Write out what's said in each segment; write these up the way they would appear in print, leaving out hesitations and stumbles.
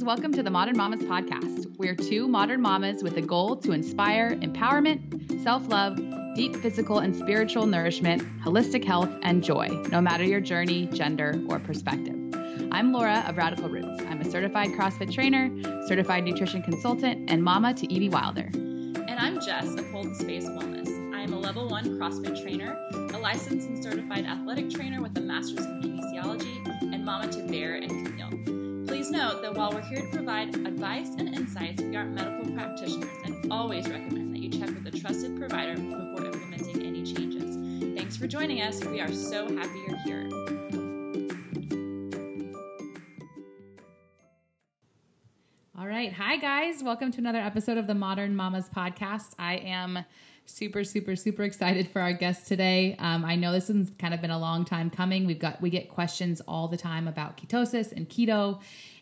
welcome to the Modern Mamas podcast. We're two modern mamas with a goal to inspire empowerment, self-love, deep physical and spiritual nourishment, holistic health, and joy, no matter your journey, gender, or perspective. I'm Laura of Radical Roots. I'm a certified CrossFit trainer, certified nutrition consultant, and mama to Evie Wilder. And I'm Jess of Hold Space Wellness. I am a level 1 CrossFit trainer, a licensed and certified athletic trainer with a master's in kinesiology, and mama to Bear and Camille. Please note that while we're here to provide advice and insights, we aren't medical practitioners and always recommend that you check with a trusted provider before implementing any changes. Thanks for joining us. We are so happy you're here. All right. Hi, guys. Welcome to another episode of the Modern Mamas podcast. I am super excited for our guest today. I know this has kind of been a long time coming. We get questions all the time about ketosis and keto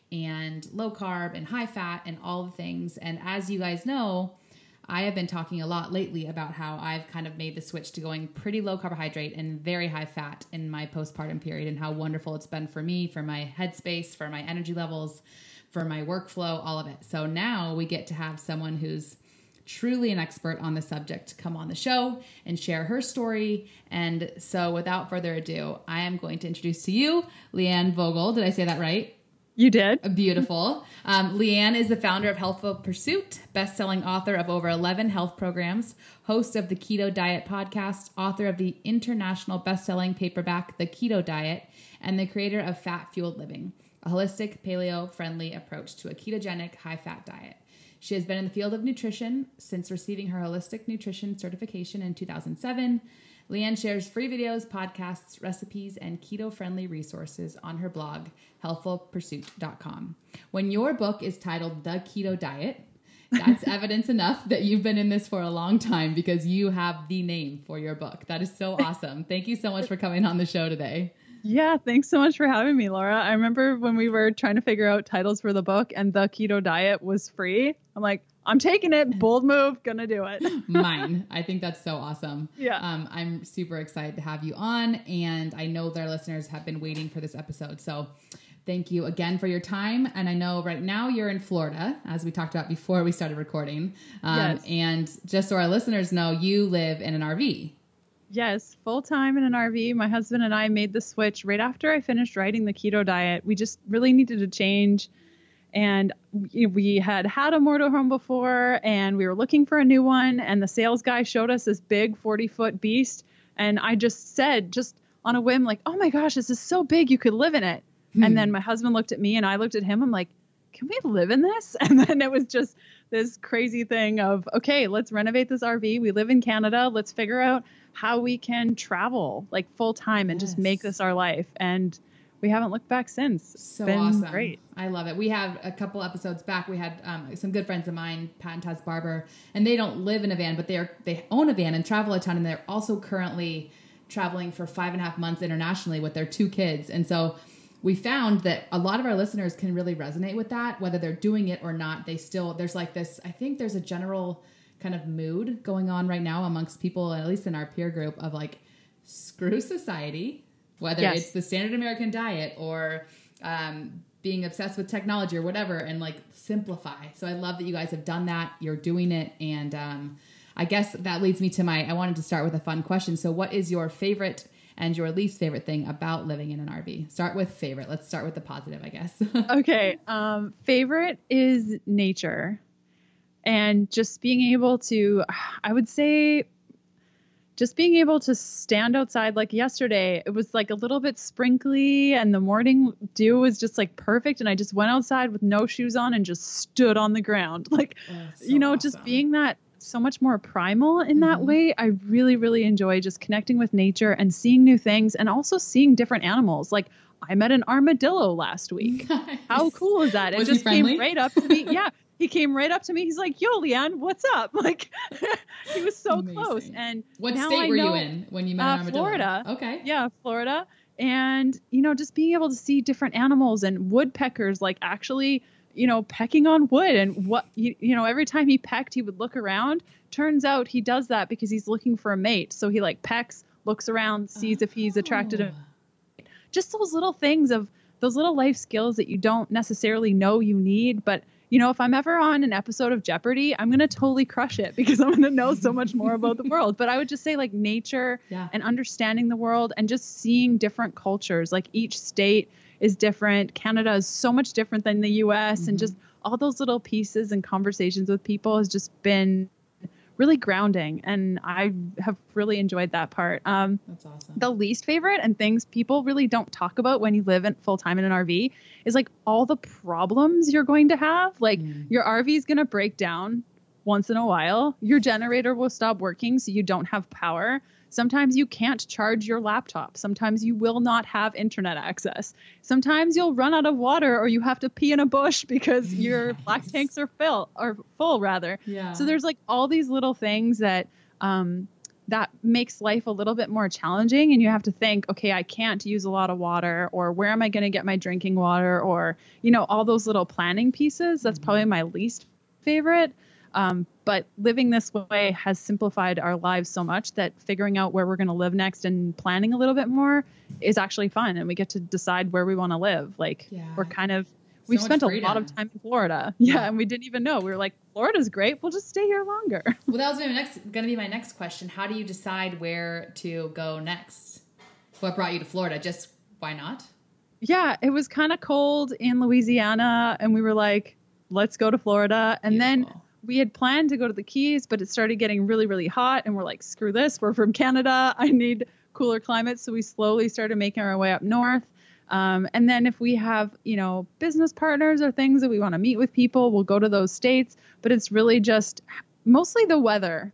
and low carb and high fat and all the things. And as you guys know, I have been talking a lot lately about how I've kind of made the switch to going pretty low carbohydrate and very high fat in my postpartum period, and how wonderful it's been for me, for my headspace, for my energy levels, for my workflow, all of it. So now we get to have someone who's truly an expert on the subject to come on the show and share her story. And so without further ado, I am going to introduce to you Leanne Vogel. Did I say that right? You did. Beautiful. Leanne is the founder of Healthful Pursuit, best-selling author of over 11 health programs, host of the Keto Diet podcast, author of the international best-selling paperback, The Keto Diet, and the creator of Fat Fueled Living, a holistic, paleo-friendly approach to a ketogenic, high-fat diet. She has been in the field of nutrition since receiving her holistic nutrition certification in 2007. Leanne shares free videos, podcasts, recipes, and keto-friendly resources on her blog, healthfulpursuit.com. When your book is titled The Keto Diet, that's evidence enough that you've been in this for a long time, because you have the name for your book. That is so awesome. Thank you so much for coming on the show today. Yeah, thanks so much for having me, Laura. I remember when we were trying to figure out titles for the book and The Keto Diet was free. I'm like, I'm taking it. Bold move. Gonna do it. Mine. I think that's so awesome. Yeah. I'm super excited to have you on, and I know their listeners have been waiting for this episode. So thank you again for your time. And I know right now you're in Florida, as we talked about before we started recording. Yes. And just so our listeners know, you live in an RV. Yes, full time in an RV. My husband and I made the switch right after I finished writing The Keto Diet. We just really needed to change. And we had a motorhome before, and we were looking for a new one. And the sales guy showed us this big 40-foot beast. And I just said, just on a whim, like, oh my gosh, this is so big, you could live in it. And then my husband looked at me and I looked at him. I'm like, can we live in this? And then it was just this crazy thing of, okay, let's renovate this RV. We live in Canada. Let's figure out how we can travel like full time and just make this our life. And we haven't looked back since. It's so been awesome. Great. I love it. We have a couple episodes back. We had some good friends of mine, Pat and Taz Barber, and they don't live in a van, but they own a van and travel a ton. And they're also currently traveling for 5.5 months internationally with their 2 kids. And so we found that a lot of our listeners can really resonate with that, whether they're doing it or not. There's like this, I think there's a general kind of mood going on right now amongst people, at least in our peer group, of like, screw society, whether it's the standard American diet or being obsessed with technology or whatever, and like simplify. So I love that you guys have done that. You're doing it. And I guess that leads me to I wanted to start with a fun question. So what is your favorite and your least favorite thing about living in an RV? Start with favorite. Let's start with the positive, I guess. Okay. Favorite is nature. And just being able to, I would say, just being able to stand outside. Like yesterday, it was like a little bit sprinkly and the morning dew was just like perfect. And I just went outside with no shoes on and just stood on the ground. Like, awesome. Just being that so much more primal in that way. I really, really enjoy just connecting with nature and seeing new things, and also seeing different animals. Like I met an armadillo last week. Nice. How cool is that? Was it just he friendly? Came right up to me. Yeah. He came right up to me. He's like, yo, Leanne, what's up? Like, he was so Amazing. Close. And what state were you in when you met an armadillo? Florida. Okay. Yeah, Florida. And, just being able to see different animals and woodpeckers, like actually, pecking on wood. And what, every time he pecked, he would look around. Turns out he does that because he's looking for a mate. So he like pecks, looks around, sees if he's attracted to. Just those little things of those little life skills that you don't necessarily know you need. But, you know, if I'm ever on an episode of Jeopardy, I'm going to totally crush it because I'm going to know so much more about the world. But I would just say like nature and understanding the world and just seeing different cultures. Like each state is different. Canada is so much different than the US, and just all those little pieces and conversations with people has just been really grounding, and I have really enjoyed that part. That's awesome. The least favorite and things people really don't talk about when you live in full time in an RV is like all the problems you're going to have. Like your RV is going to break down once in a while. Your generator will stop working, so you don't have power. Sometimes you can't charge your laptop. Sometimes you will not have internet access. Sometimes you'll run out of water, or you have to pee in a bush because your black tanks are full rather. Yeah. So there's like all these little things that that makes life a little bit more challenging, and you have to think, okay, I can't use a lot of water, or where am I going to get my drinking water, or, you know, all those little planning pieces. That's probably my least favorite. But living this way has simplified our lives so much that figuring out where we're going to live next and planning a little bit more is actually fun. And we get to decide where we want to live. Like we're kind of, we've spent a lot of time in Florida. Yeah. And we didn't even know. We were like, Florida's great. We'll just stay here longer. Well, that was going to be my next question. How do you decide where to go next? What brought you to Florida? Just why not? Yeah, it was kind of cold in Louisiana, and we were like, let's go to Florida. And then we had planned to go to the Keys, but it started getting really, really hot. And we're like, screw this. We're from Canada. I need cooler climates. So we slowly started making our way up north. And then if we have, you know, business partners or things that we want to meet with people, we'll go to those states. But it's really just mostly the weather.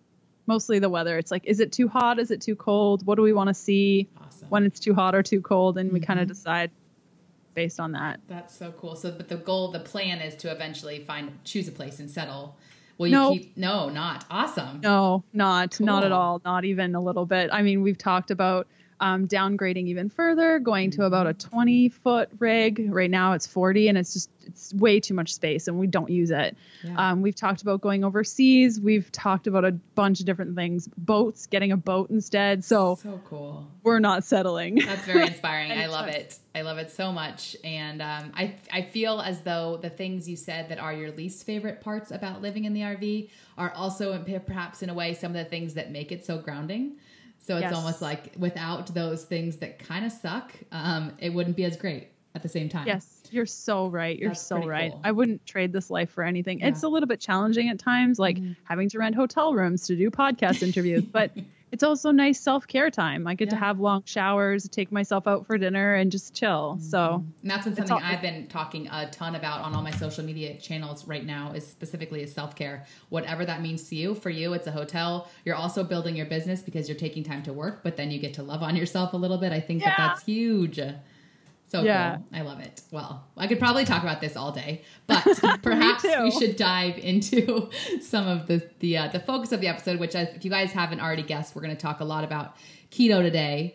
It's like, is it too hot? Is it too cold? What do we want to see when it's too hot or too cold? And we kind of decide based on that. That's so cool. So, but the plan is to eventually choose a place and settle. Will you not awesome. No, not at all. Not even a little bit. I mean, we've talked about downgrading even further, going to about a 20-foot rig. Right now it's 40, and it's way too much space, and we don't use it. Yeah. We've talked about going overseas. We've talked about a bunch of different things. Boats, getting a boat instead. So cool. We're not settling. That's very inspiring. I love it. I love it so much. And I feel as though the things you said that are your least favorite parts about living in the RV are also perhaps in a way some of the things that make it so grounding. So it's almost like without those things that kind of suck, it wouldn't be as great at the same time. Yes, you're so right. You're so right. Cool. I wouldn't trade this life for anything. Yeah. It's a little bit challenging at times, like having to rent hotel rooms to do podcast interviews, but it's also nice self-care time. I get to have long showers, take myself out for dinner, and just chill. So and that's been something I've been talking a ton about on all my social media channels right now, is specifically self-care. Whatever that means to you. For you, it's a hotel. You're also building your business because you're taking time to work, but then you get to love on yourself a little bit. I think that's huge. So cool. I love it. Well, I could probably talk about this all day, but perhaps we should dive into some of the focus of the episode, which if you guys haven't already guessed, we're going to talk a lot about keto today.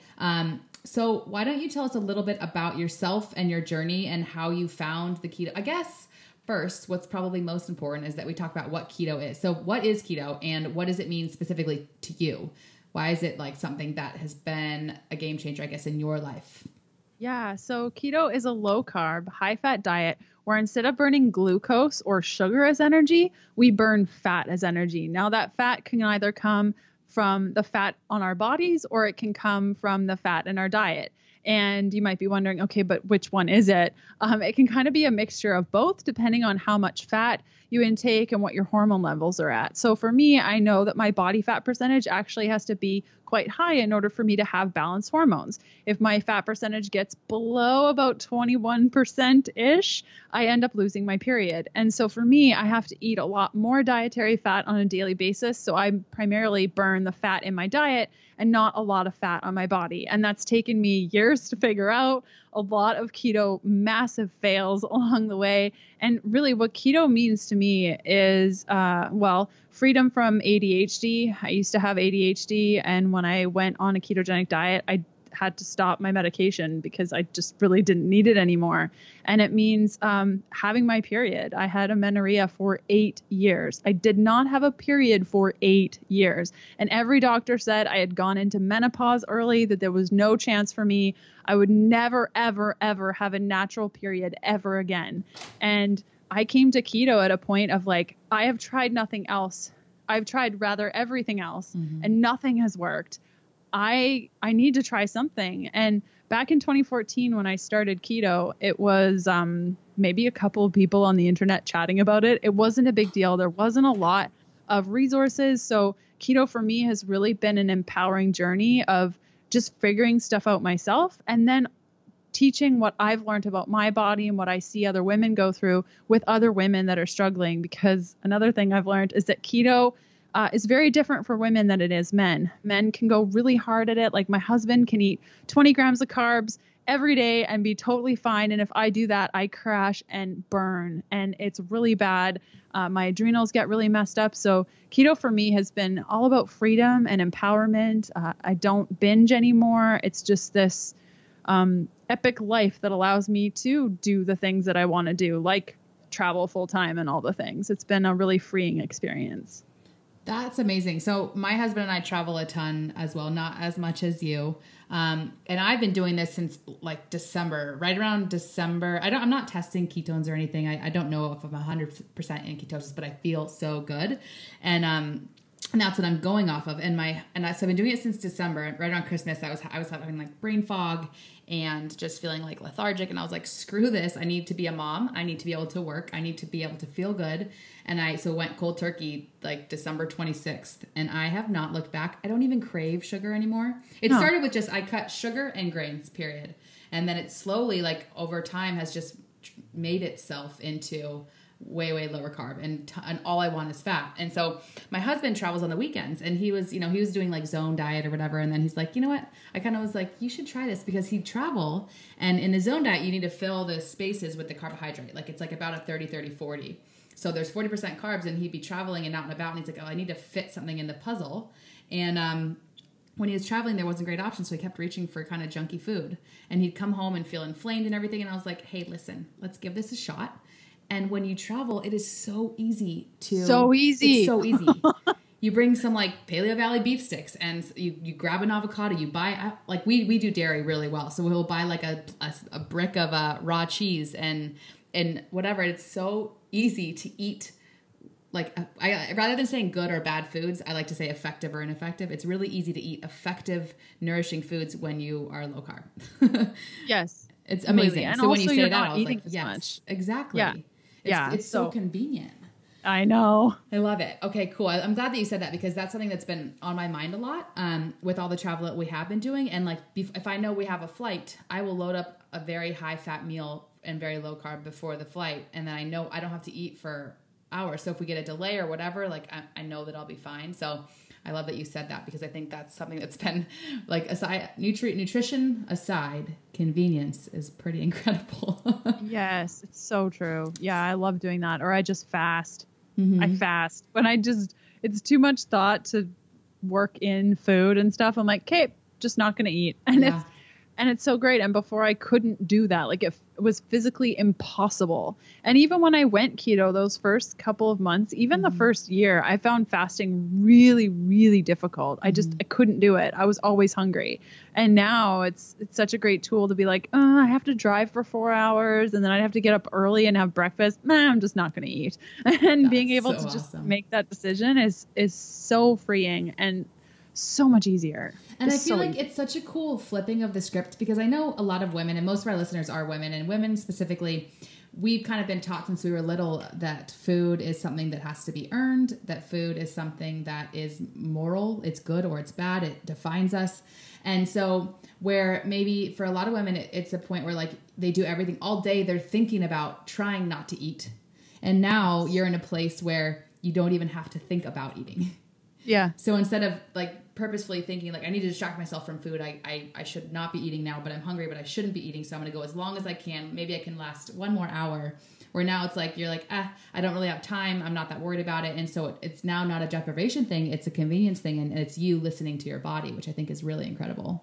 So why don't you tell us a little bit about yourself and your journey and how you found the keto? I guess first, what's probably most important is that we talk about what keto is. So what is keto, and what does it mean specifically to you? Why is it like something that has been a game changer, I guess, in your life? Yeah, so keto is a low-carb, high-fat diet where instead of burning glucose or sugar as energy, we burn fat as energy. Now, that fat can either come from the fat on our bodies, or it can come from the fat in our diet. And you might be wondering, okay, but which one is it? It can kind of be a mixture of both, depending on how much fat you intake and what your hormone levels are at. So for me, I know that my body fat percentage actually has to be quite high in order for me to have balanced hormones. If my fat percentage gets below about 21%-ish, I end up losing my period. And so for me, I have to eat a lot more dietary fat on a daily basis. So I primarily burn the fat in my diet and not a lot of fat on my body. And that's taken me years to figure out. A lot of keto massive fails along the way. And really what keto means to me is, freedom from ADHD. I used to have ADHD. And when I went on a ketogenic diet, I had to stop my medication because I just really didn't need it anymore. And it means having my period. I had amenorrhea for 8 years. I did not have a period for 8 years. And every doctor said I had gone into menopause early, that there was no chance for me. I would never, ever, ever have a natural period ever again. And I came to keto at a point of like, I have tried nothing else. I've tried rather everything else and nothing has worked. I need to try something. And back in 2014, when I started keto, it was maybe a couple of people on the internet chatting about it. It wasn't a big deal. There wasn't a lot of resources. So keto for me has really been an empowering journey of just figuring stuff out myself and then teaching what I've learned about my body and what I see other women go through with other women that are struggling. Because another thing I've learned is that keto is very different for women than it is men. Men can go really hard at it. Like my husband can eat 20 grams of carbs every day and be totally fine. And if I do that, I crash and burn and it's really bad. My adrenals get really messed up. So keto for me has been all about freedom and empowerment. I don't binge anymore. It's just this epic life that allows me to do the things that I want to do, like travel full time and all the things. It's been a really freeing experience. That's amazing. So my husband and I travel a ton as well, not as much as you. And I've been doing this since like December, right around December. I'm not testing ketones or anything. I don't know if I'm 100% in ketosis, but I feel so good. And that's what I'm going off of. So I've been doing it since December. Right around Christmas, I was having like brain fog and just feeling like lethargic. And I was like, screw this. I need to be a mom. I need to be able to work. I need to be able to feel good. And I went cold turkey like December 26th. And I have not looked back. I don't even crave sugar anymore. It started with just, I cut sugar and grains, period. And then it slowly, like over time, has just made itself into way, way lower carb and all I want is fat. And so my husband travels on the weekends and he was doing like zone diet or whatever. And then he's like, you know what? I kind of was like, you should try this because he'd travel. And in the zone diet, you need to fill the spaces with the carbohydrate. Like it's like about a 30-30-40. So there's 40% carbs and he'd be traveling and out and about. And he's like, oh, I need to fit something in the puzzle. And, when he was traveling, there wasn't great options, so he kept reaching for kind of junky food. And he'd come home and feel inflamed and everything. And I was like, hey, listen, let's give this a shot. And when you travel, it is so easy to... So easy. It's so easy. You bring some like Paleo Valley beef sticks and you grab an avocado. You buy... Like we do dairy really well. So we'll buy like a brick of raw cheese and whatever. It's so easy to eat. Like I rather than saying good or bad foods, I like to say effective or ineffective. It's really easy to eat effective, nourishing foods when you are low carb. Yes. It's amazing. And so also when you say you're that, not I was eating like, as yes, much. exactly. Yeah. It's so convenient. I know. I love it. Okay, cool. I'm glad that you said that because that's something that's been on my mind a lot with all the travel that we have been doing. And like, if I know we have a flight, I will load up a very high fat meal and very low carb before the flight. And then I know I don't have to eat for hours. So if we get a delay or whatever, like I know that I'll be fine. So I love that you said that because I think that's something that's been like aside nutrition aside, convenience is pretty incredible. Yes, it's so true. Yeah, I love doing that. Or I just fast. Mm-hmm. I fast when it's too much thought to work in food and stuff. I'm like, okay, just not going to eat. And it's so great. And before I couldn't do that, like it was physically impossible. And even when I went keto, those first couple of months, even the first year, I found fasting really, really difficult. I couldn't do it. I was always hungry. And now it's such a great tool to be like, oh, I have to drive for 4 hours and then I'd have to get up early and have breakfast. I'm just not going to eat. And that's being able to just make that decision is so freeing and so much easier. And I feel like it's such a cool flipping of the script because I know a lot of women, and most of our listeners are women, and women specifically, we've kind of been taught since we were little that food is something that has to be earned, that food is something that is moral, it's good or it's bad, it defines us. And so where maybe for a lot of women, it's a point where like they do everything all day, they're thinking about trying not to eat. And now you're in a place where you don't even have to think about eating. Yeah. So instead of like purposefully thinking like I need to distract myself from food, I should not be eating now, but I'm hungry, but I shouldn't be eating. So I'm going to go as long as I can. Maybe I can last one more hour. Where now it's like, you're like, I don't really have time. I'm not that worried about it. And so it's now not a deprivation thing. It's a convenience thing. And it's you listening to your body, which I think is really incredible.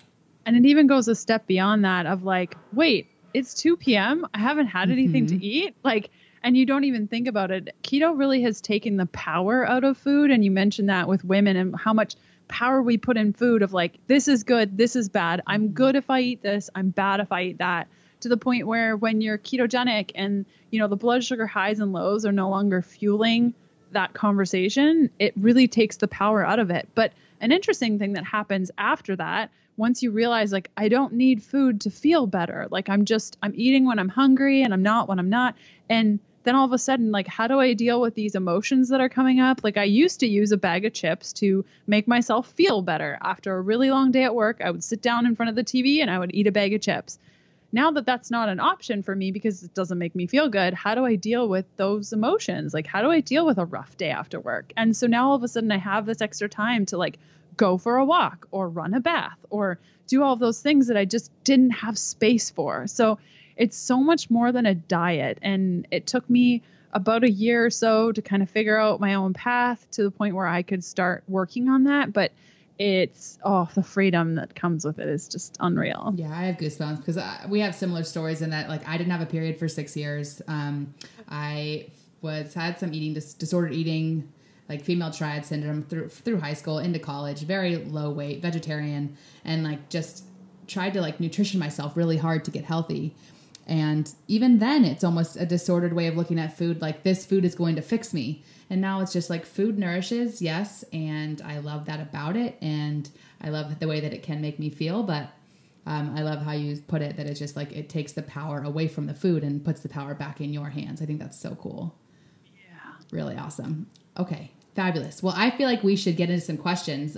And it even goes a step beyond that of like, wait, it's 2 p.m. I haven't had anything to eat. Like, and you don't even think about it. Keto really has taken the power out of food. And you mentioned that with women and how much power we put in food of like, this is good, this is bad. I'm good if I eat this, I'm bad if I eat that. To the point where when you're ketogenic and, you know, the blood sugar highs and lows are no longer fueling that conversation, it really takes the power out of it. But an interesting thing that happens after that, once you realize like, I don't need food to feel better. Like I'm eating when I'm hungry and I'm not when I'm not. And then all of a sudden, like, how do I deal with these emotions that are coming up? Like I used to use a bag of chips to make myself feel better. After a really long day at work, I would sit down in front of the TV and I would eat a bag of chips. Now that that's not an option for me because it doesn't make me feel good, how do I deal with those emotions? Like, how do I deal with a rough day after work? And so now all of a sudden I have this extra time to like go for a walk or run a bath or do all of those things that I just didn't have space for. So it's so much more than a diet. And it took me about a year or so to kind of figure out my own path to the point where I could start working on that. But it's, the freedom that comes with it is just unreal. Yeah, I have goosebumps because we have similar stories in that, like, I didn't have a period for 6 years. I had some disordered eating, like female triad syndrome through high school into college, very low weight, vegetarian, and like just tried to like nutrition myself really hard to get healthy. And even then it's almost a disordered way of looking at food. Like this food is going to fix me. And now it's just like food nourishes. Yes. And I love that about it. And I love the way that it can make me feel, but I love how you put it, that it's just like, it takes the power away from the food and puts the power back in your hands. I think that's so cool. Yeah. Really awesome. Okay. Fabulous. Well, I feel like we should get into some questions.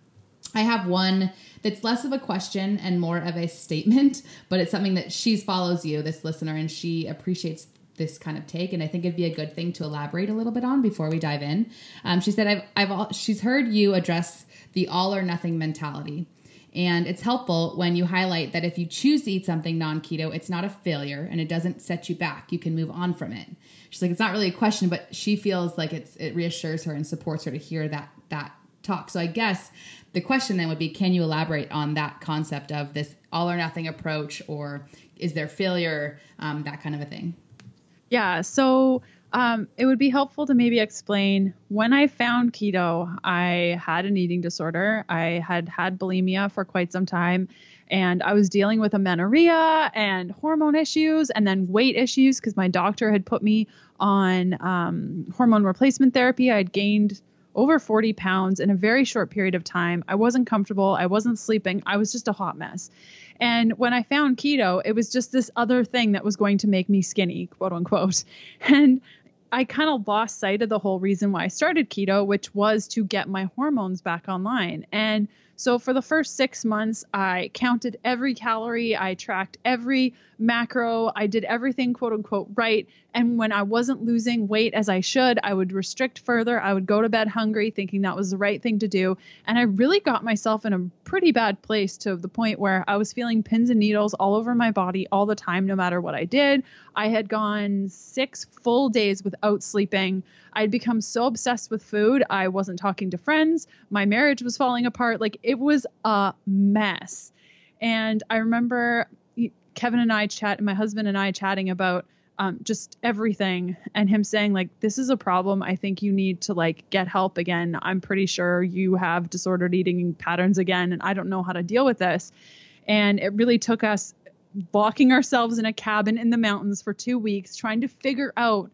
I have one that's less of a question and more of a statement, but it's something that she follows you, this listener, and she appreciates this kind of take. And I think it'd be a good thing to elaborate a little bit on before we dive in. She said, she's heard you address the all or nothing mentality. And it's helpful when you highlight that if you choose to eat something non-keto, it's not a failure and it doesn't set you back. You can move on from it. She's like, it's not really a question, but she feels like it reassures her and supports her to hear that talk. So I guess the question then would be, can you elaborate on that concept of this all or nothing approach, or is there failure, that kind of a thing? Yeah. So it would be helpful to maybe explain, when I found keto, I had an eating disorder. I had bulimia for quite some time, and I was dealing with amenorrhea and hormone issues and then weight issues because my doctor had put me on hormone replacement therapy. I had gained over 40 pounds in a very short period of time. I wasn't comfortable. I wasn't sleeping. I was just a hot mess. And when I found keto, it was just this other thing that was going to make me skinny, quote unquote. And I kind of lost sight of the whole reason why I started keto, which was to get my hormones back online. And so for the first 6 months, I counted every calorie, I tracked every macro, I did everything, quote unquote, right. And when I wasn't losing weight as I should, I would restrict further. I would go to bed hungry, thinking that was the right thing to do. And I really got myself in a pretty bad place, to the point where I was feeling pins and needles all over my body all the time, no matter what I did. I had gone 6 full days without sleeping. I'd become so obsessed with food. I wasn't talking to friends. My marriage was falling apart. Like, it was a mess. And I remember Kevin and I my husband and I chatting about just everything, and him saying, like, this is a problem. I think you need to like get help again. I'm pretty sure you have disordered eating patterns again, and I don't know how to deal with this. And it really took us locking ourselves in a cabin in the mountains for 2 weeks, trying to figure out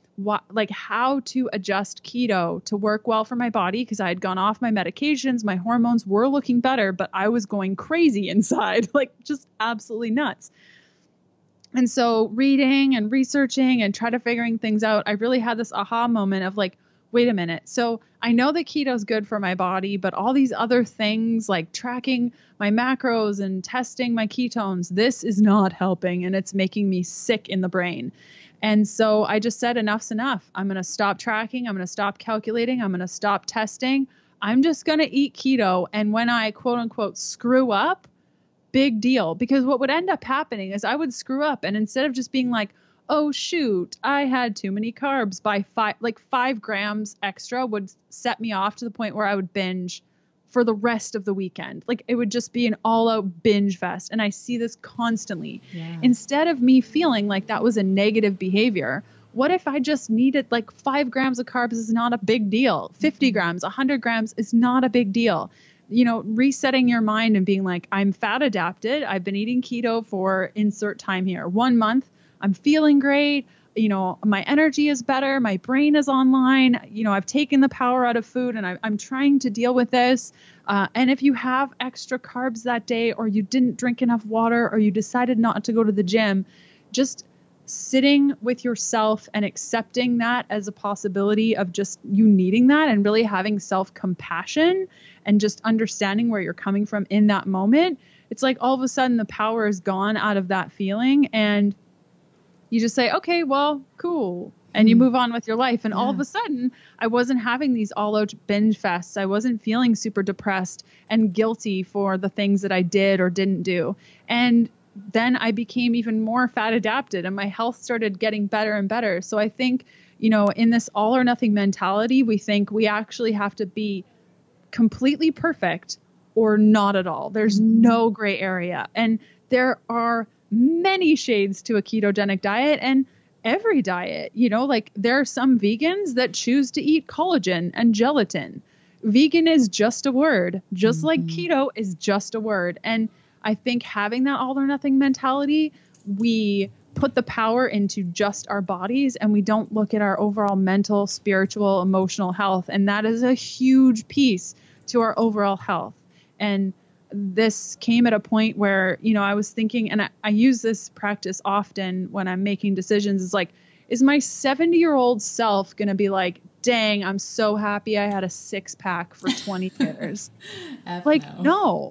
how to adjust keto to work well for my body, because I had gone off my medications. My hormones were looking better, but I was going crazy inside, like just absolutely nuts. And so reading and researching and try to figuring things out, I really had this aha moment of like, wait a minute. So I know that keto is good for my body, but all these other things like tracking my macros and testing my ketones, this is not helping, and it's making me sick in the brain. And so I just said, enough's enough. I'm going to stop tracking. I'm going to stop calculating. I'm going to stop testing. I'm just going to eat keto. And when I, quote unquote, screw up, big deal. Because what would end up happening is I would screw up. And instead of just being like, oh, shoot, I had too many carbs by 5 grams extra would set me off to the point where I would binge for the rest of the weekend. Like it would just be an all out binge fest. And I see this constantly. Yeah. Instead of me feeling like that was a negative behavior, what if I just needed like 5 grams of carbs is not a big deal. 50 grams, 100 grams is not a big deal. You know, resetting your mind and being like, I'm fat adapted. I've been eating keto for insert time here. 1 month. I'm feeling great. You know, my energy is better. My brain is online. You know, I've taken the power out of food and I'm trying to deal with this. And if you have extra carbs that day, or you didn't drink enough water, or you decided not to go to the gym, just sitting with yourself and accepting that as a possibility of just you needing that, and really having self-compassion and just understanding where you're coming from in that moment. It's like all of a sudden the power is gone out of that feeling, and you just say, okay, well, cool. And you move on with your life. And all of a sudden I wasn't having these all out binge fests. I wasn't feeling super depressed and guilty for the things that I did or didn't do. And then I became even more fat adapted, and my health started getting better and better. So I think, you know, in this all or nothing mentality, we think we actually have to be completely perfect or not at all. There's no gray area. And there are many shades to a ketogenic diet, and every diet, you know, like there are some vegans that choose to eat collagen and gelatin. Vegan is just a word, just like keto is just a word. And I think having that all or nothing mentality, we put the power into just our bodies, and we don't look at our overall mental, spiritual, emotional health. And that is a huge piece to our overall health. And this came at a point where, you know, I was thinking, and I use this practice often when I'm making decisions, is like, is my 70-year-old self going to be like, dang, I'm so happy I had a 6-pack for 20 years. Like, no.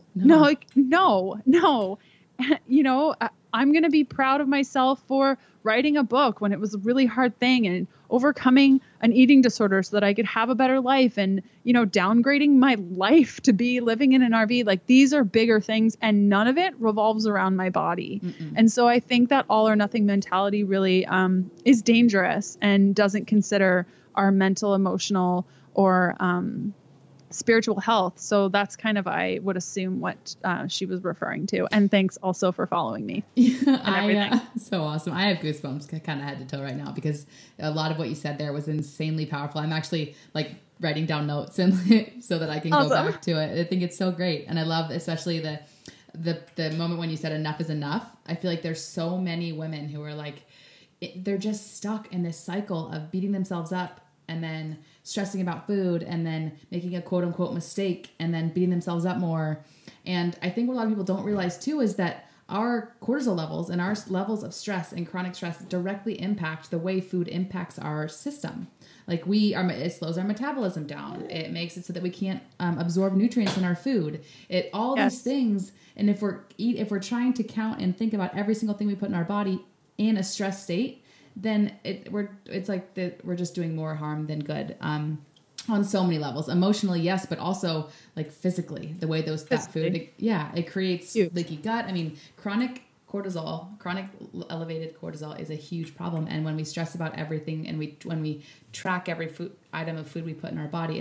You know, I'm going to be proud of myself for writing a book when it was a really hard thing, and overcoming an eating disorder so that I could have a better life, and, you know, downgrading my life to be living in an RV. Like, these are bigger things, and none of it revolves around my body. And so I think that all or nothing mentality really is dangerous and doesn't consider our mental, emotional, or spiritual health. So that's kind of, I would assume, what she was referring to. And thanks also for following me. So awesome. I have goosebumps kind of head to toe right now, because a lot of what you said there was insanely powerful. I'm actually like writing down notes and so that I can go back to it. I think it's so great. And I love especially the moment when you said enough is enough. I feel like there's so many women who are like, they're just stuck in this cycle of beating themselves up and then stressing about food and then making a quote unquote mistake and then beating themselves up more. And I think what a lot of people don't realize too is that our cortisol levels and our levels of stress and chronic stress directly impact the way food impacts our system. Like it slows our metabolism down. It makes it so that we can't absorb nutrients in our food. These things. And if we're trying to count and think about every single thing we put in our body in a stress state, then it's like we're just doing more harm than good on so many levels. Emotionally, yes, but also like physically, the way that food, it creates leaky gut. I mean, chronic elevated cortisol is a huge problem. And when we stress about everything and when we track every item of food we put in our body,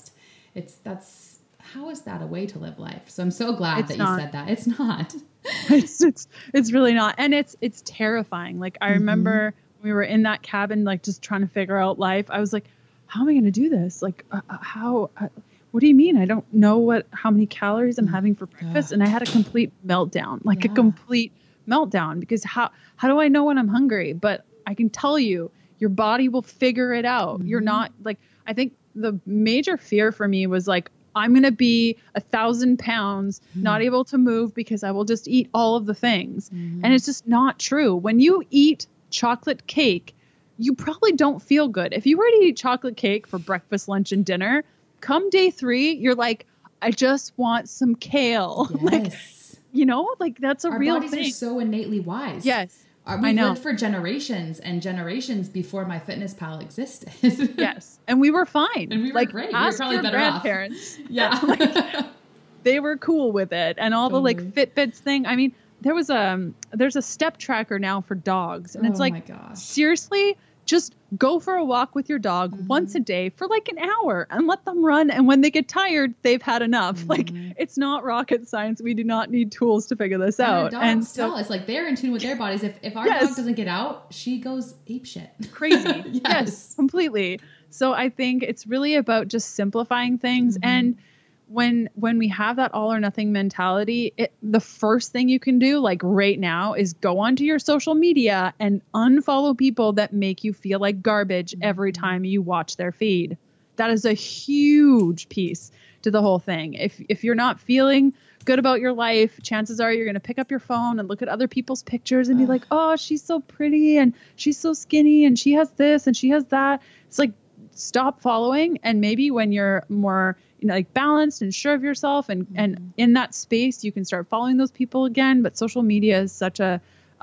how is that a way to live life? So I'm so glad that you said that. It's not. It's really not. And it's terrifying. Like I remember we were in that cabin, like just trying to figure out life. I was like, how am I going to do this? Like, what do you mean? I don't know how many calories I'm having for breakfast. And I had a complete meltdown, a complete meltdown, because how do I know when I'm hungry? But I can tell you, your body will figure it out. You're not like, I think the major fear for me was like, I'm going to be 1,000 pounds, not able to move because I will just eat all of the things. And it's just not true. When you eat chocolate cake, you probably don't feel good. If you were to eat chocolate cake for breakfast, lunch, and dinner, come day 3, you're like, I just want some kale. Yes. Like that's a real thing. Our bodies are so innately wise. Yes. We lived for generations and generations before MyFitnessPal existed. Yes. And we were fine. And we were great. We were probably better grandparents. Off. Yeah. They were cool with it. And all the Fitbits thing. I mean, there's a step tracker now for dogs. And it's like, seriously, just go for a walk with your dog once a day for like an hour and let them run. And when they get tired, they've had enough. Like, it's not rocket science. We do not need tools to figure this out. And so it's like they're in tune with their bodies. If our dog doesn't get out, she goes apeshit. Crazy. Yes, completely. So I think it's really about just simplifying things. And when we have that all or nothing mentality, the first thing you can do, like right now, is go onto your social media and unfollow people that make you feel like garbage every time you watch their feed. That is a huge piece to the whole thing. If you're not feeling good about your life, chances are you're going to pick up your phone and look at other people's pictures and be like, oh, she's so pretty and she's so skinny and she has this and she has that. It's like, stop following. And maybe when you're more, like balanced and sure of yourself and in that space, you can start following those people again. But social media is such a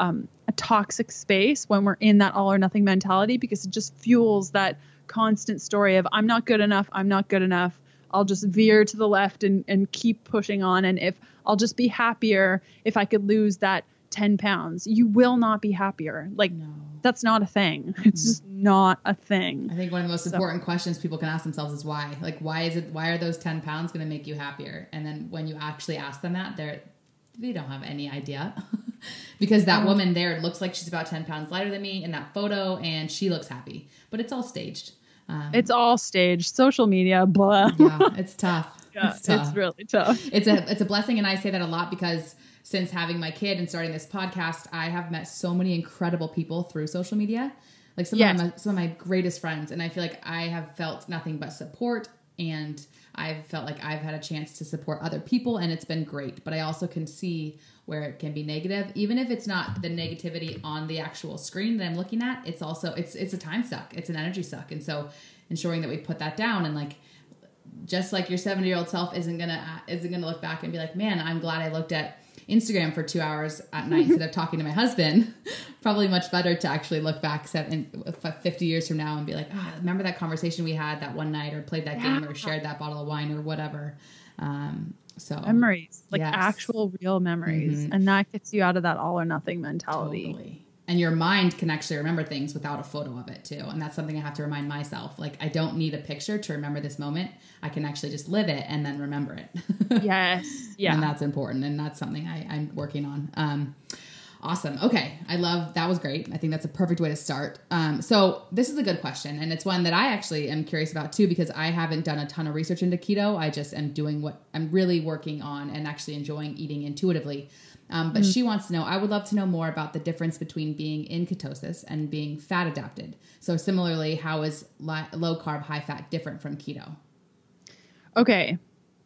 toxic space when we're in that all or nothing mentality, because it just fuels that constant story of I'm not good enough. I'm not good enough. I'll just veer to the left and keep pushing on. And if I'll just be happier if I could lose that 10 pounds, you will not be happier. Like, that's not a thing. It's just not a thing. I think one of the most important questions people can ask themselves is why. Like, why are those 10 pounds going to make you happier? And then when you actually ask them that, they don't have any idea. Because that woman there looks like she's about 10 pounds lighter than me in that photo, and she looks happy. But it's all staged. It's all staged. Social media, blah. Yeah, it's tough. It's really tough. It's a blessing, and I say that a lot because since having my kid and starting this podcast, I have met so many incredible people through social media. Like some of my greatest friends. And I feel like I have felt nothing but support, and I've felt like I've had a chance to support other people, and it's been great. But I also can see where it can be negative, even if it's not the negativity on the actual screen that I'm looking at. It's also, it's a time suck. It's an energy suck. And so ensuring that we put that down, and like, just like your 70-year-old self isn't gonna look back and be like, man, I'm glad I looked at Instagram for 2 hours at night instead of talking to my husband. Probably much better to actually look back 50 years from now and be like, remember that conversation we had that one night, or played that game, or shared that bottle of wine, or whatever. So memories, like actual real memories. And that gets you out of that all or nothing mentality. Totally. And your mind can actually remember things without a photo of it too. And that's something I have to remind myself. Like, I don't need a picture to remember this moment. I can actually just live it and then remember it. Yes. Yeah. And that's important. And that's something I'm working on. Awesome. Okay. That was great. I think that's a perfect way to start. So this is a good question. And it's one that I actually am curious about too, because I haven't done a ton of research into keto. I just am doing what I'm really working on and actually enjoying eating intuitively. But she wants to know, I would love to know more about the difference between being in ketosis and being fat adapted. So similarly, how is low carb, high fat different from keto? Okay.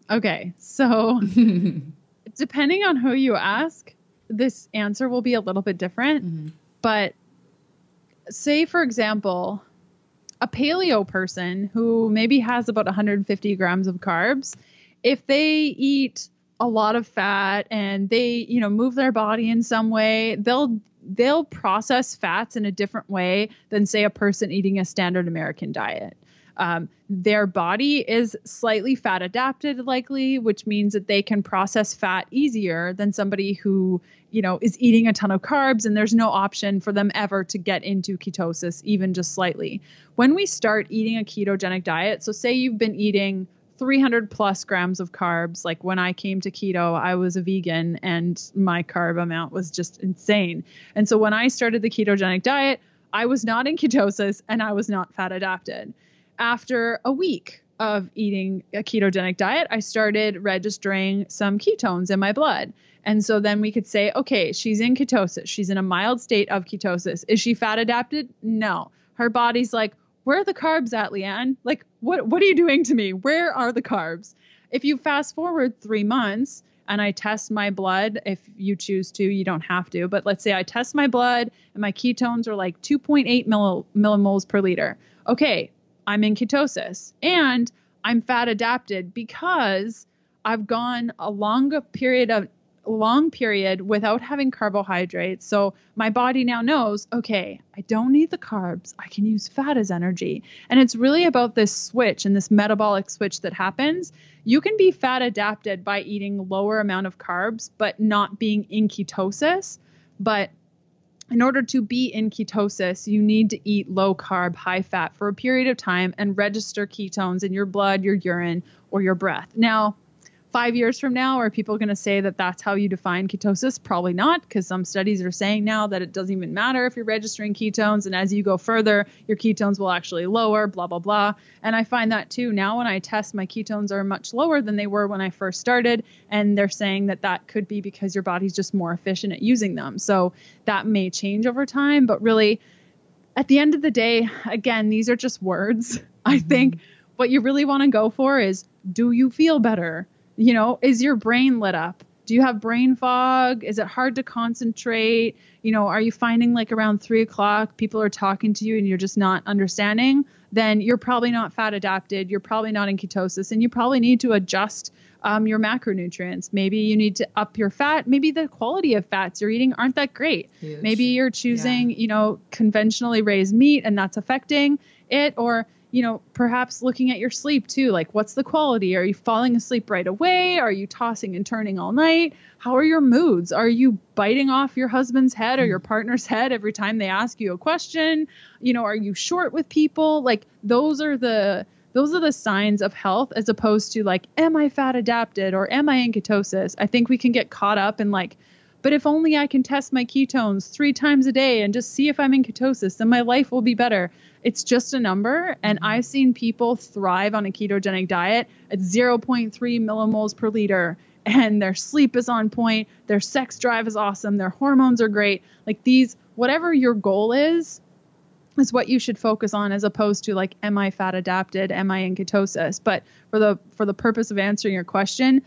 So depending on who you ask, this answer will be a little bit different. But say, for example, a paleo person who maybe has about 150 grams of carbs, if they eat a lot of fat and they, move their body in some way, they'll process fats in a different way than, say, a person eating a standard American diet. Their body is slightly fat adapted, likely, which means that they can process fat easier than somebody who, is eating a ton of carbs, and there's no option for them ever to get into ketosis, even just slightly. When we start eating a ketogenic diet, so say you've been eating 300 plus grams of carbs. Like when I came to keto, I was a vegan and my carb amount was just insane. And so when I started the ketogenic diet, I was not in ketosis and I was not fat adapted. After a week of eating a ketogenic diet, I started registering some ketones in my blood. And so then we could say, okay, she's in ketosis. She's in a mild state of ketosis. Is she fat adapted? No. Her body's like, where are the carbs at, Leanne? Like, what are you doing to me? Where are the carbs? If you fast forward 3 months and I test my blood, if you choose to, you don't have to, but let's say I test my blood and my ketones are like 2.8 millimoles per liter. Okay, I'm in ketosis and I'm fat adapted because I've gone a long period without having carbohydrates. So my body now knows, okay, I don't need the carbs. I can use fat as energy. And it's really about this switch and this metabolic switch that happens. You can be fat adapted by eating lower amount of carbs, but not being in ketosis. But in order to be in ketosis, you need to eat low carb, high fat for a period of time and register ketones in your blood, your urine, or your breath. Now, 5 years from now, are people going to say that that's how you define ketosis? Probably not, because some studies are saying now that it doesn't even matter if you're registering ketones. And as you go further, your ketones will actually lower, blah, blah, blah. And I find that too. Now when I test, my ketones are much lower than they were when I first started. And they're saying that that could be because your body's just more efficient at using them. So that may change over time. But really, at the end of the day, again, these are just words. I think what you really want to go for is, do you feel better? You know, is your brain lit up? Do you have brain fog? Is it hard to concentrate? You know, are you finding like around 3 o'clock, people are talking to you and you're just not understanding? Then you're probably not fat adapted. You're probably not in ketosis, and you probably need to adjust your macronutrients. Maybe you need to up your fat. Maybe the quality of fats you're eating aren't that great. Huge. Maybe you're choosing, you know, conventionally raised meat and that's affecting it. Or, you know, perhaps looking at your sleep too. Like, what's the quality? Are you falling asleep right away? Are you tossing and turning all night? How are your moods? Are you biting off your husband's head or your partner's head every time they ask you a question? You know, are you short with people? Like, those are the signs of health, as opposed to like, am I fat adapted or am I in ketosis? I think we can get caught up in like, but if only I can test my ketones 3 times a day and just see if I'm in ketosis, then my life will be better. It's just a number. And I've seen people thrive on a ketogenic diet at 0.3 millimoles per liter. And their sleep is on point. Their sex drive is awesome. Their hormones are great. Like, these, whatever your goal is what you should focus on, as opposed to like, am I fat adapted? Am I in ketosis? But for the purpose of answering your question,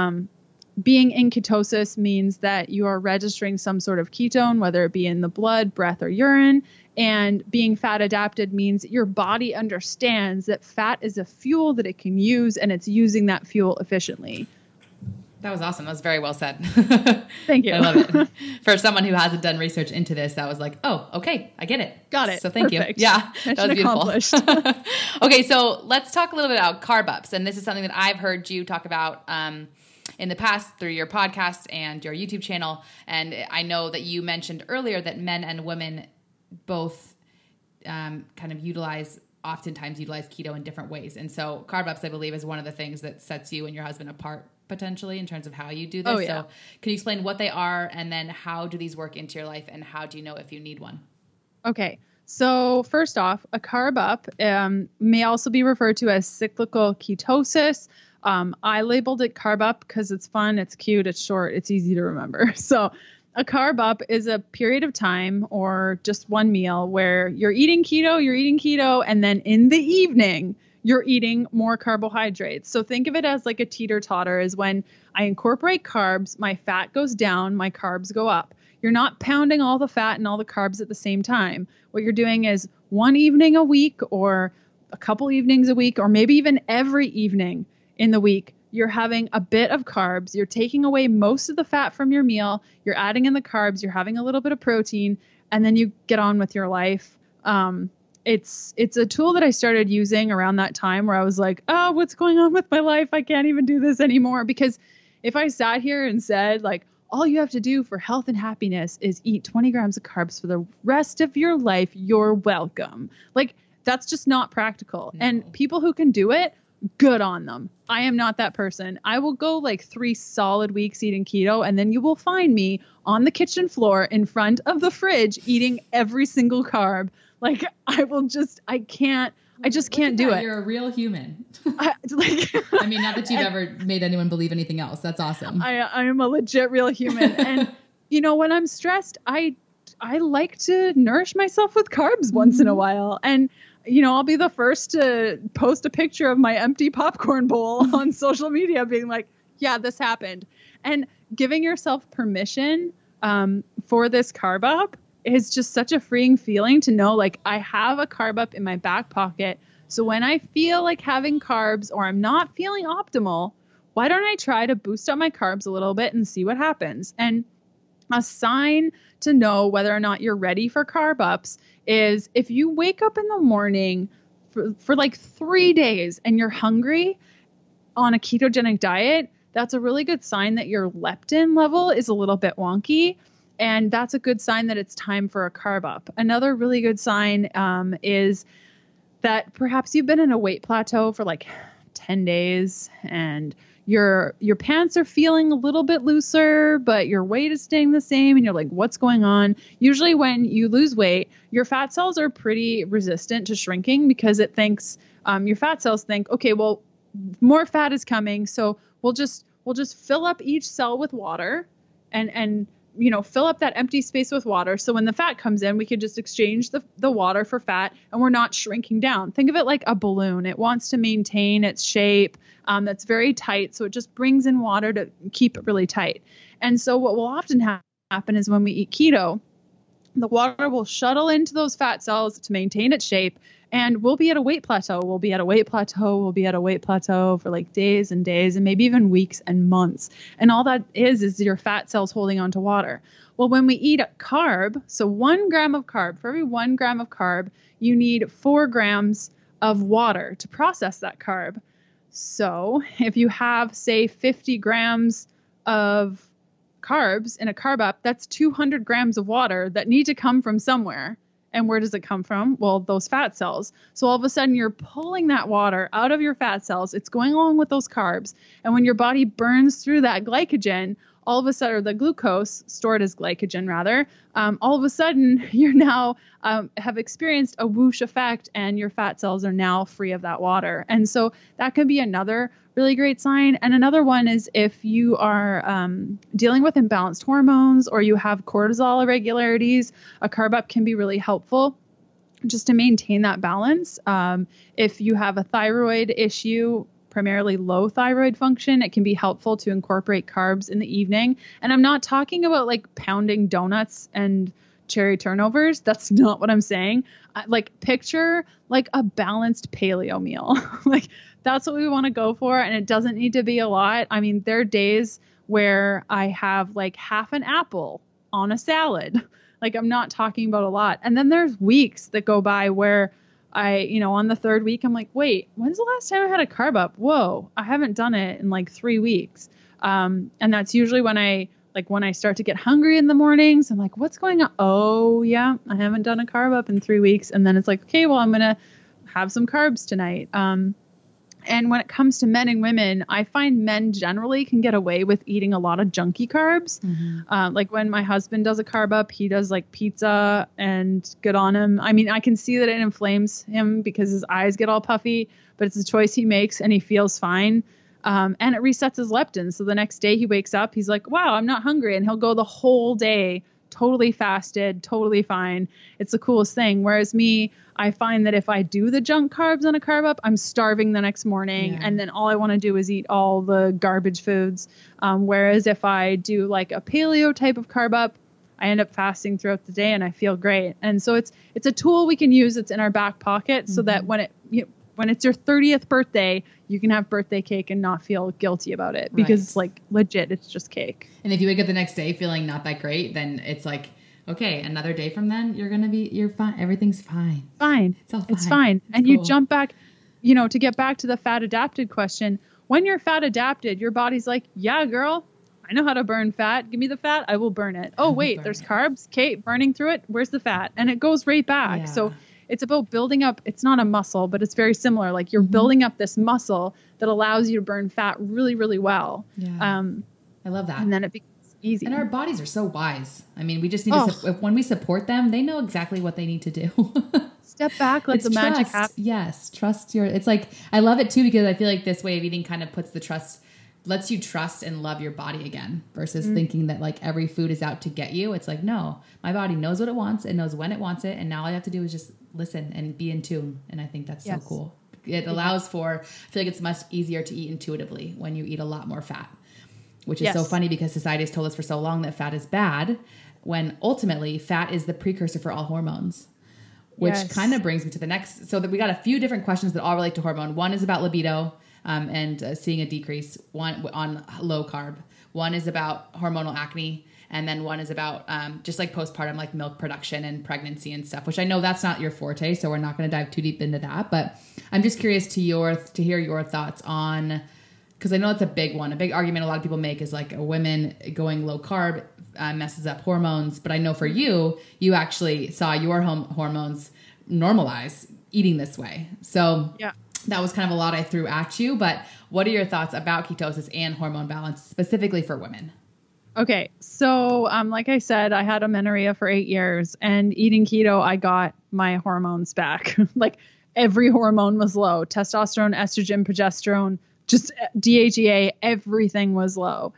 being in ketosis means that you are registering some sort of ketone, whether it be in the blood, breath, or urine. And being fat adapted means your body understands that fat is a fuel that it can use, and it's using that fuel efficiently. That was awesome. That was very well said. Thank you. I love it. For someone who hasn't done research into this, that was like, oh, okay, I get it. Got it. So thank Perfect. you. Yeah, Mission that was beautiful. accomplished. Okay, so let's talk a little bit about carb ups. And this is something that I've heard you talk about in the past through your podcast and your YouTube channel. And I know that you mentioned earlier that men and women both kind of oftentimes utilize keto in different ways. And so carb ups, I believe, is one of the things that sets you and your husband apart potentially in terms of how you do this. Oh, yeah. So can you explain what they are, and then how do these work into your life, and how do you know if you need one? Okay. So first off, a carb up may also be referred to as cyclical ketosis. I labeled it carb up because it's fun, it's cute, it's short, it's easy to remember. So a carb up is a period of time or just one meal where you're eating keto, and then in the evening, you're eating more carbohydrates. So think of it as like a teeter-totter, is when I incorporate carbs, my fat goes down, my carbs go up. You're not pounding all the fat and all the carbs at the same time. What you're doing is one evening a week, or a couple evenings a week, or maybe even every evening in the week, you're having a bit of carbs. You're taking away most of the fat from your meal. You're adding in the carbs. You're having a little bit of protein, and then you get on with your life. It's a tool that I started using around that time where I was like, oh, what's going on with my life? I can't even do this anymore. Because if I sat here and said like, all you have to do for health and happiness is eat 20 grams of carbs for the rest of your life, you're welcome. Like, that's just not practical. No. And people who can do it, good on them. I am not that person. I will go like 3 solid weeks eating keto, and then you will find me on the kitchen floor in front of the fridge eating every single carb. Like, I just can't do it. You're a real human. I mean, not that you've ever made anyone believe anything else. That's awesome. I am a legit real human. And, you know, when I'm stressed, I like to nourish myself with carbs once in a while. And, you know, I'll be the first to post a picture of my empty popcorn bowl on social media being like, yeah, this happened. And giving yourself permission for this carb up is just such a freeing feeling to know, like, I have a carb up in my back pocket. So when I feel like having carbs or I'm not feeling optimal, why don't I try to boost up my carbs a little bit and see what happens? And a sign to know whether or not you're ready for carb ups is if you wake up in the morning for like 3 days and you're hungry on a ketogenic diet, that's a really good sign that your leptin level is a little bit wonky. And that's a good sign that it's time for a carb up. Another really good sign is that perhaps you've been in a weight plateau for like 10 days and your pants are feeling a little bit looser, but your weight is staying the same. And you're like, what's going on? Usually when you lose weight, your fat cells are pretty resistant to shrinking because it thinks, your fat cells think, okay, well, more fat is coming. So we'll just fill up each cell with water and fill up that empty space with water. So when the fat comes in, we can just exchange the water for fat and we're not shrinking down. Think of it like a balloon. It wants to maintain its shape that's very tight. So it just brings in water to keep it really tight. And so what will often happen is when we eat keto, the water will shuttle into those fat cells to maintain its shape. And we'll be at a weight plateau. We'll be at a weight plateau for like days and days and maybe even weeks and months. And all that is your fat cells holding on to water. Well, when we eat a carb, so 1 gram of carb, for every 1 gram of carb, you need 4 grams of water to process that carb. So if you have, say, 50 grams of carbs in a carb up, that's 200 grams of water that need to come from somewhere. And where does it come from? Well, those fat cells. So all of a sudden you're pulling that water out of your fat cells. It's going along with those carbs. And when your body burns through that glycogen, all of a sudden, or the glucose stored as glycogen rather, all of a sudden you're now have experienced a whoosh effect and your fat cells are now free of that water. And so that could be another really great sign. And another one is if you are dealing with imbalanced hormones or you have cortisol irregularities, a carb up can be really helpful just to maintain that balance. If you have a thyroid issue, primarily low thyroid function, it can be helpful to incorporate carbs in the evening. And I'm not talking about like pounding donuts and cherry turnovers. That's not what I'm saying. Like picture like a balanced paleo meal. Like that's what we want to go for. And it doesn't need to be a lot. I mean, there are days where I have like half an apple on a salad. Like I'm not talking about a lot. And then there's weeks that go by where on the 3rd week, I'm like, wait, when's the last time I had a carb up? Whoa, I haven't done it in like 3 weeks. And that's usually when I start to get hungry in the mornings. I'm like, what's going on? Oh yeah, I haven't done a carb up in 3 weeks. And then it's like, okay, well, I'm going to have some carbs tonight. And when it comes to men and women, I find men generally can get away with eating a lot of junky carbs. Mm-hmm. Like when my husband does a carb up, he does like pizza and good on him. I mean, I can see that it inflames him because his eyes get all puffy, but it's a choice he makes and he feels fine. And it resets his leptin. So the next day he wakes up, he's like, wow, I'm not hungry. And he'll go the whole day totally fasted, totally fine. It's the coolest thing. Whereas me, I find that if I do the junk carbs on a carb up, I'm starving the next morning. Yeah. And then all I want to do is eat all the garbage foods. Whereas if I do like a paleo type of carb up, I end up fasting throughout the day and I feel great. And so it's a tool we can use. It's in our back pocket so that when it's your 30th birthday, you can have birthday cake and not feel guilty about it because it's like legit, it's just cake. And if you wake up the next day feeling not that great, then it's like, okay, another day from then, you're fine. Everything's fine. Fine. It's all fine. It's fine. And cool. You jump back, to get back to the fat adapted question. When you're fat adapted, your body's like, yeah, girl, I know how to burn fat. Give me the fat. I will burn it. Oh, wait, there's carbs. Okay, burning through it. Where's the fat? And it goes right back. Yeah. So it's about building up. It's not a muscle, but it's very similar. Like you're building up this muscle that allows you to burn fat really, really well. Yeah. I love that. And then it becomes easy. And our bodies are so wise. I mean, we just need to, when we support them, they know exactly what they need to do. Step back, let the magic happen. Yes. Trust it's like, I love it too, because I feel like this way of eating kind of puts the trust, lets you trust and love your body again versus thinking that like every food is out to get you. It's like, no, my body knows what it wants. It knows when it wants it. And now all you have to do is just listen and be in tune. And I think that's so cool. It allows for, I feel like it's much easier to eat intuitively when you eat a lot more fat, which is so funny because society has told us for so long that fat is bad, when ultimately fat is the precursor for all hormones, which kind of brings me to the next. So that we got a few different questions that all relate to hormone. One is about libido and seeing a decrease, one on low carb. One is about hormonal acne. And then one is about just like postpartum, like milk production and pregnancy and stuff, which I know that's not your forte. So we're not going to dive too deep into that. But I'm just curious to hear your thoughts on, because I know it's a big one. A big argument a lot of people make is like women going low carb messes up hormones. But I know for you actually saw your hormones normalize eating this way. So yeah, that was kind of a lot I threw at you. But what are your thoughts about ketosis and hormone balance specifically for women? Okay. So, like I said, I had amenorrhea for 8 years, and eating keto, I got my hormones back. Like every hormone was low: testosterone, estrogen, progesterone, just DHEA, everything was low.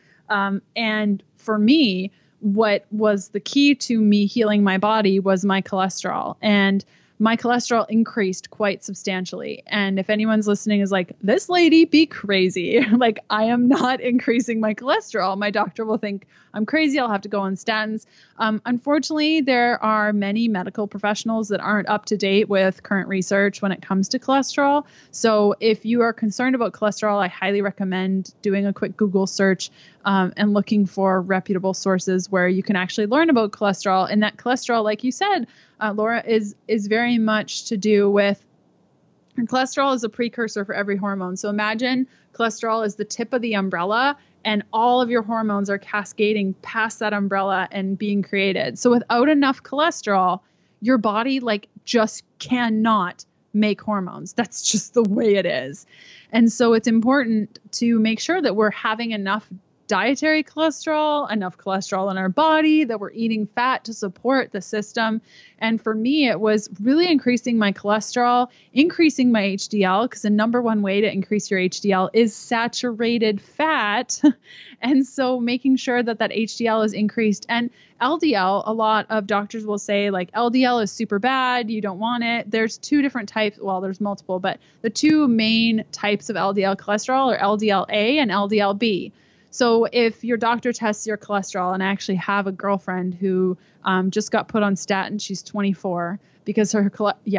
And for me, what was the key to me healing my body was my cholesterol. And my cholesterol increased quite substantially. And if anyone's listening is like, this lady be crazy, like I am not increasing my cholesterol, my doctor will think I'm crazy. I'll have to go on statins. Unfortunately, there are many medical professionals that aren't up to date with current research when it comes to cholesterol. So if you are concerned about cholesterol, I highly recommend doing a quick Google search and looking for reputable sources where you can actually learn about cholesterol. And that cholesterol, like you said, Laura, is very much to do with, and cholesterol is a precursor for every hormone. So imagine cholesterol is the tip of the umbrella, and all of your hormones are cascading past that umbrella and being created. So without enough cholesterol, your body just cannot make hormones. That's just the way it is. And so it's important to make sure that we're having enough dietary cholesterol, enough cholesterol in our body, that we're eating fat to support the system. And for me, it was really increasing my cholesterol, increasing my HDL, because the number one way to increase your HDL is saturated fat. And so making sure that that HDL is increased. And LDL, a lot of doctors will say LDL is super bad, you don't want it. There's two different types. Well, there's multiple, but the two main types of LDL cholesterol are LDL-A and LDL-B. So if your doctor tests your cholesterol, and I actually have a girlfriend who just got put on statin, she's 24, because her,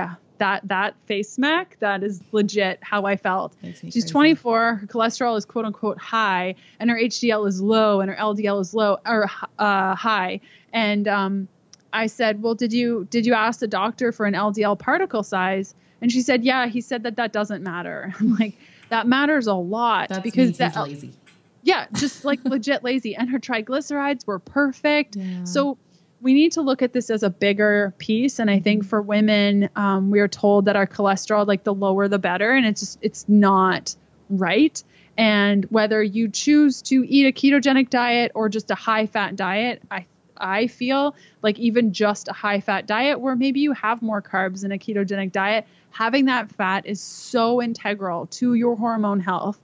that face smack, that is legit how I felt. She's 24, her cholesterol is quote unquote high, and her HDL is low, and her LDL is low or high. And I said, well, did you ask the doctor for an LDL particle size? And she said, yeah. He said that doesn't matter. Like that matters a lot. That's because that's lazy. Yeah, just legit lazy. And her triglycerides were perfect. Yeah. So we need to look at this as a bigger piece. And I think for women, we are told that our cholesterol, the lower the better. And it's not right. And whether you choose to eat a ketogenic diet or just a high fat diet, I feel like even just a high fat diet where maybe you have more carbs in a ketogenic diet, having that fat is so integral to your hormone health.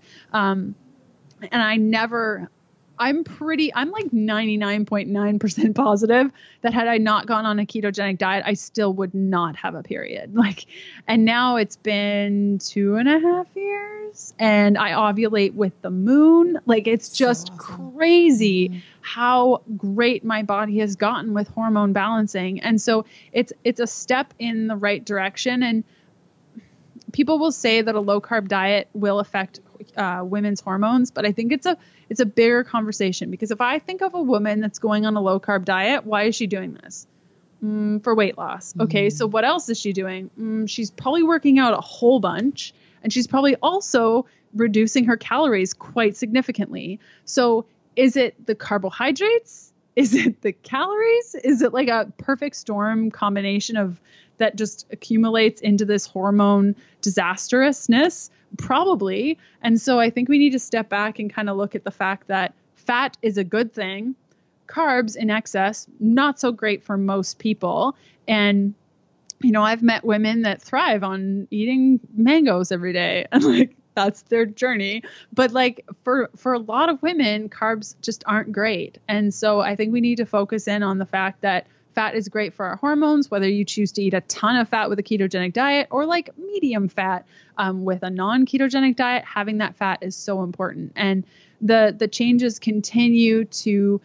And I'm like 99.9% positive that had I not gone on a ketogenic diet, I still would not have a period. And now it's been 2.5 years and I ovulate with the moon. It's just so awesome. Crazy how great my body has gotten with hormone balancing. And so it's a step in the right direction. And people will say that a low carb diet will affect women's hormones, but I think it's a bigger conversation, because if I think of a woman that's going on a low carb diet, why is she doing this? For weight loss. Okay. So what else is she doing? She's probably working out a whole bunch, and she's probably also reducing her calories quite significantly. So is it the carbohydrates? Is it the calories? Is it like a perfect storm combination of that just accumulates into this hormone disastrousness? Probably. And so I think we need to step back and kind of look at the fact that fat is a good thing. Carbs in excess, not so great for most people. And, I've met women that thrive on eating mangoes every day, and that's their journey. But for a lot of women, carbs just aren't great. And so I think we need to focus in on the fact that fat is great for our hormones, whether you choose to eat a ton of fat with a ketogenic diet or medium fat with a non-ketogenic diet. Having that fat is so important. And the changes continue to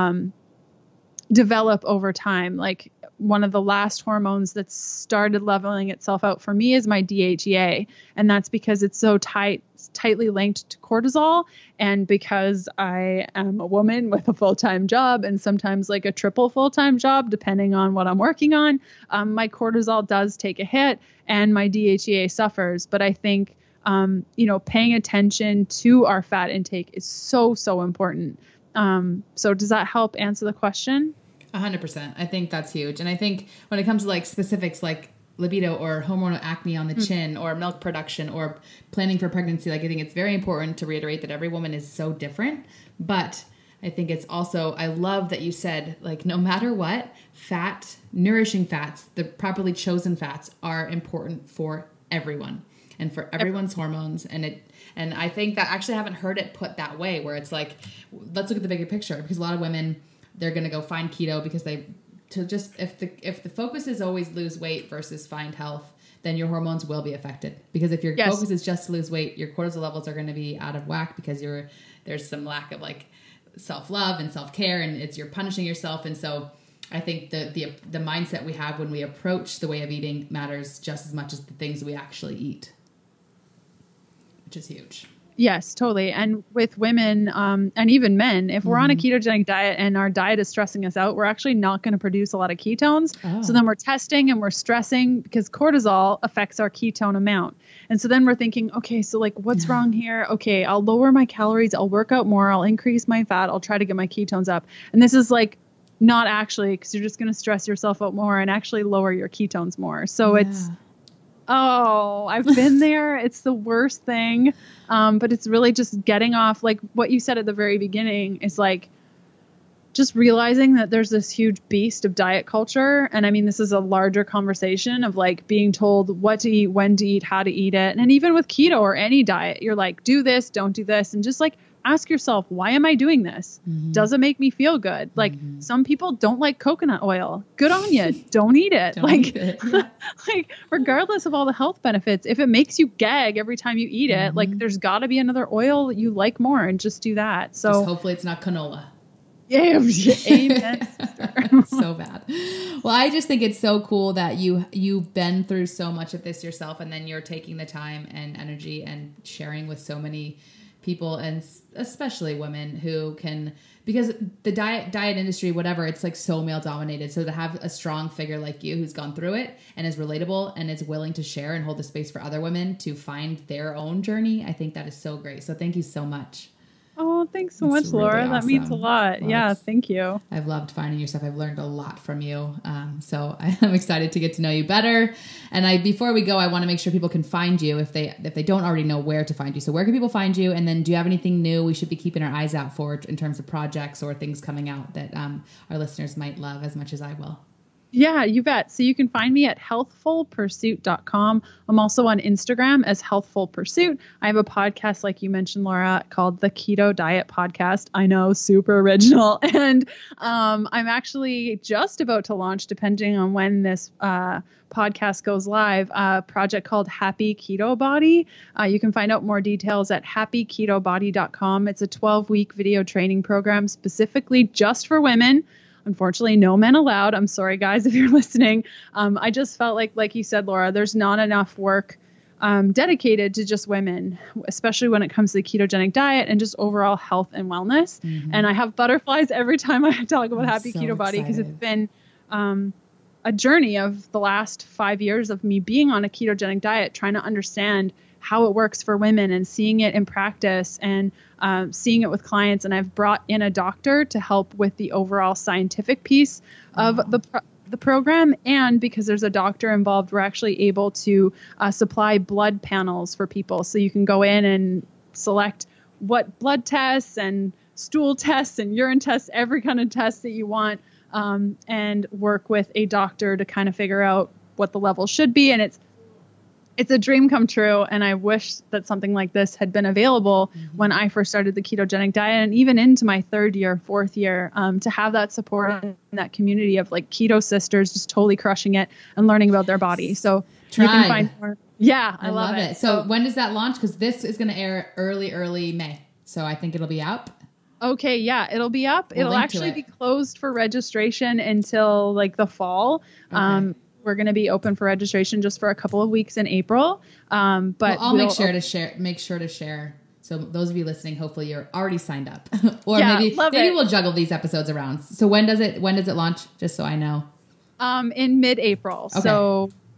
develop over time. One of the last hormones that started leveling itself out for me is my DHEA. And that's because it's so tightly linked to cortisol. And because I am a woman with a full-time job, and sometimes a triple full-time job, depending on what I'm working on, my cortisol does take a hit and my DHEA suffers. But I think, paying attention to our fat intake is so, so important. So does that help answer the question? 100%. I think that's huge. And I think when it comes to like specifics like libido or hormonal acne on the chin or milk production or planning for pregnancy, like I think it's very important to reiterate that every woman is so different. But I think it's also, I love that you said, like, no matter what, nourishing fats, the properly chosen fats are important for everyone and for everyone's hormones. And I think that actually I haven't heard it put that way, where it's like, let's look at the bigger picture, because a lot of women, they're going to go find keto because if the focus is always lose weight versus find health, then your hormones will be affected. Because if your focus is just to lose weight, your cortisol levels are going to be out of whack because there's some lack of like self-love and self-care, and you're punishing yourself. And so I think the mindset we have when we approach the way of eating matters just as much as the things we actually eat, which is huge. Yes, totally. And with women and even men, if we're on a ketogenic diet and our diet is stressing us out, we're actually not going to produce a lot of ketones. Oh. So then we're testing and we're stressing because cortisol affects our ketone amount. And so then we're thinking, okay, so like what's wrong here? Okay, I'll lower my calories. I'll work out more. I'll increase my fat. I'll try to get my ketones up. And this is like not actually, because you're just going to stress yourself out more and actually lower your ketones more. So I've been there. It's the worst thing. But it's really just getting off, like what you said at the very beginning is like, just realizing that there's this huge beast of diet culture. And I mean, this is a larger conversation of like being told what to eat, when to eat, how to eat it. And even with keto or any diet, you're like, do this, don't do this. And just like, ask yourself, why am I doing this? Mm-hmm. Does it make me feel good? Like some people don't like coconut oil. Good on you. Don't eat it. Eat it. Yeah. Like regardless of all the health benefits, if it makes you gag every time you eat it, like there's gotta be another oil that you like more, and just do that. So just hopefully it's not canola. Yeah, amen. So bad. Well, I just think it's so cool that you've been through so much of this yourself, and then you're taking the time and energy and sharing with so many people, and especially women who can, because the diet industry, whatever, it's like so male dominated. So to have a strong figure like you who's gone through it and is relatable and is willing to share and hold the space for other women to find their own journey, I think that is so great. So thank you so much. Oh, thanks so much, Laura. Really awesome. That means a lot. Well, yeah, thank you. I've loved finding your stuff. I've learned a lot from you. So I'm excited to get to know you better. And before we go, I want to make sure people can find you if they don't already know where to find you. So where can people find you? And then do you have anything new we should be keeping our eyes out for in terms of projects or things coming out that our listeners might love as much as I will? Yeah, you bet. So you can find me at healthfulpursuit.com. I'm also on Instagram as Healthful Pursuit. I have a podcast, like you mentioned, Laura, called the Keto Diet Podcast. I know, super original. And I'm actually just about to launch, depending on when this podcast goes live, a project called Happy Keto Body. You can find out more details at happyketobody.com. It's a 12-week video training program specifically just for women. Unfortunately, no men allowed. I'm sorry, guys, if you're listening. I just felt like you said, Laura, there's not enough work dedicated to just women, especially when it comes to the ketogenic diet and just overall health and wellness. Mm-hmm. And I have butterflies every time I talk about Happy Keto Body, because it's been a journey of the last 5 years of me being on a ketogenic diet, trying to understand how it works for women and seeing it in practice and seeing it with clients. And I've brought in a doctor to help with the overall scientific piece of the program. And because there's a doctor involved, we're actually able to supply blood panels for people. So you can go in and select what blood tests and stool tests and urine tests, every kind of test that you want, and work with a doctor to kind of figure out what the level should be. And it's a dream come true. And I wish that something like this had been available when I first started the ketogenic diet, and even into my third year, fourth year, to have that support and that community of like keto sisters just totally crushing it and learning about their body. So you can find more. Yeah, I love it. So when does that launch? Because this is going to air early May. So I think it'll be out. Okay, yeah, it'll be up. It'll actually be closed for registration until like the fall. Okay. We're going to be open for registration just for a couple of weeks in April. But I'll make sure to share. So those of you listening, hopefully you're already signed up, or maybe we'll juggle these episodes around. So when does it launch? Just so I know. In mid-April. Okay. So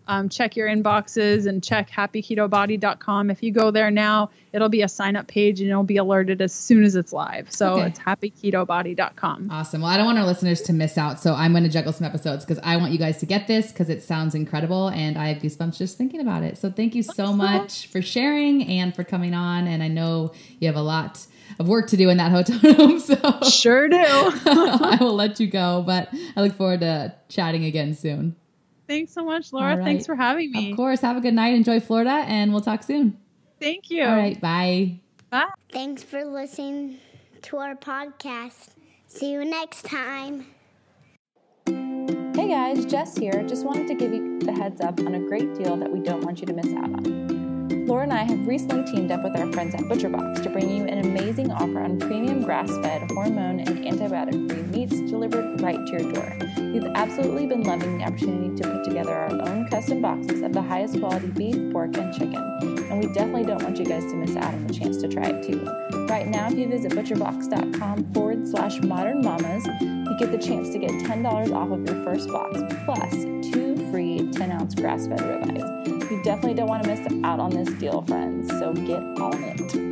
check your inboxes and check happyketobody.com. If you go there now, it'll be a sign-up page and you'll be alerted as soon as it's live. So it's happyketobody.com. Awesome. Well, I don't want our listeners to miss out, so I'm going to juggle some episodes because I want you guys to get this because it sounds incredible and I have goosebumps just thinking about it. So thank you so much for sharing and for coming on. And I know you have a lot of work to do in that hotel room. So sure do. I will let you go, but I look forward to chatting again soon. Thanks so much, Laura. Right. Thanks for having me. Of course. Have a good night. Enjoy Florida, and we'll talk soon. Thank you. All right. Bye. Bye. Thanks for listening to our podcast. See you next time. Hey guys, Jess here. Just wanted to give you the heads up on a great deal that we don't want you to miss out on. Laura and I have recently teamed up with our friends at ButcherBox to bring you an amazing offer on premium grass-fed, hormone, and antibiotic-free meats delivered right to your door. We've absolutely been loving the opportunity to put together our own custom boxes of the highest quality beef, pork, and chicken, and we definitely don't want you guys to miss out on the chance to try it too. Right now, if you visit butcherbox.com/modernmamas, you get the chance to get $10 off of your first box, plus 2 free 10-ounce grass-fed ribeyes. You definitely don't want to miss out on this deal, friends, so get on it.